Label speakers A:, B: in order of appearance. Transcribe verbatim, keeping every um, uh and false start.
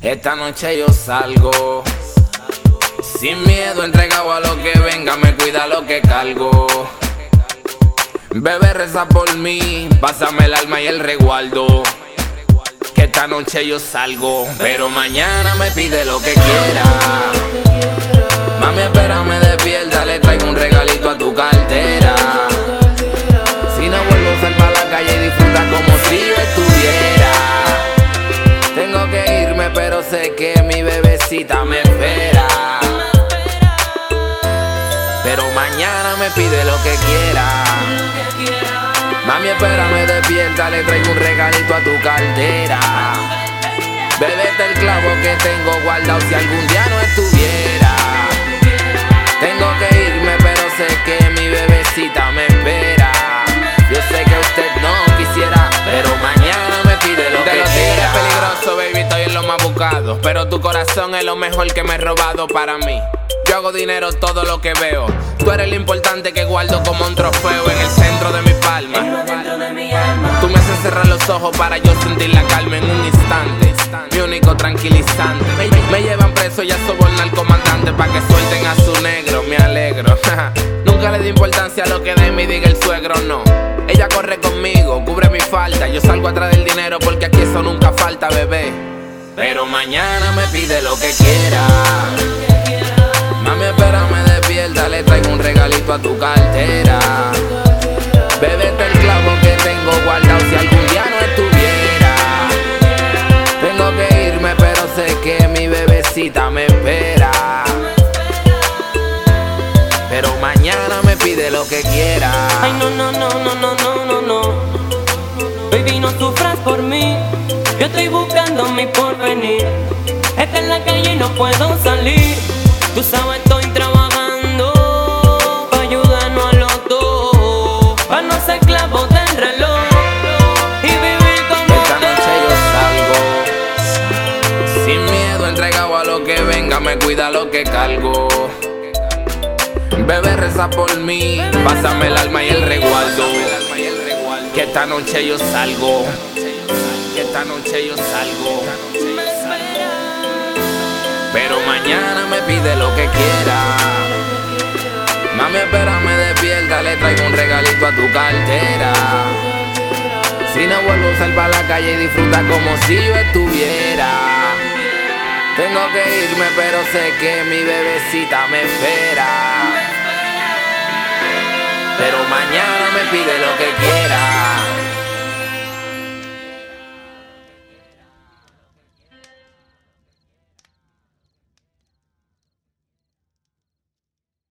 A: Esta noche yo salgo sin miedo, entregado a lo que venga, me cuida lo que cargo. Bebé, reza por mí, pásame el alma y el resguardo. Que esta noche yo salgo, pero mañana me pide lo que quiera. Mami, espérame despierta, le traigo un regalito a tu cartera. Si no vuelvo a salir para la calle y disfruta como si yo estuviera. Tengo que irme, pero sé que mi bebecita me espera. Pero mañana me pide lo que quiera. Mami, espérame despierta, le traigo un regalito a tu cartera. Bébete el clavo que tengo guardado si algún día no estuviera. Tengo que irme, pero sé que mi bebecita me espera. Yo sé que usted no quisiera, pero mañana me pide lo que quiera. De los tigres peligrosos, baby, estoy en lo más buscado, pero tu corazón es lo mejor que me he robado para mí. Yo hago dinero todo lo que veo. Tú eres lo importante que guardo como un trofeo en el centro de mi palma. Tú me haces cerrar los ojos para yo sentir la calma en un instante. Mi único tranquilizante. Me llevan preso y a sobornar al comandante pa' que suelten a su negro. Me alegro. Nunca le di importancia a lo que de mí diga el suegro, no. Ella corre conmigo, cubre mi falta. Yo salgo atrás del dinero porque aquí eso nunca falta, bebé. Pero mañana me pide lo que quiera. Mami, espérame despierta, le traigo un regalito a tu cartera. Bébete el clavo que tengo guardado si algún día no estuviera. Tengo que irme, pero sé que mi bebecita me espera. Pero mañana me pide lo que quiera.
B: Ay, no, no, no, no, no, no, no, no. Baby, no sufras por mí. Yo estoy buscando mi porvenir. Esta en la calle y no puedo salir. Tú sabes, estoy trabajando pa' ayudarnos a los dos, pa' no ser clavos del reloj y vivir como
A: esta noche yo salgo sin miedo, entregado a lo que venga, me cuida lo que cargo. Bebé, reza por mí, pásame el alma y el resguardo. Que esta noche yo salgo, que esta noche yo salgo. Pero mañana me pide lo que quiera. Mami, espérame despierta, le traigo un regalito a tu cartera. Si no vuelvo a salir para la calle y disfruta como si yo estuviera. Tengo que irme, pero sé que mi bebecita me espera. Pero mañana me pide lo que quiera.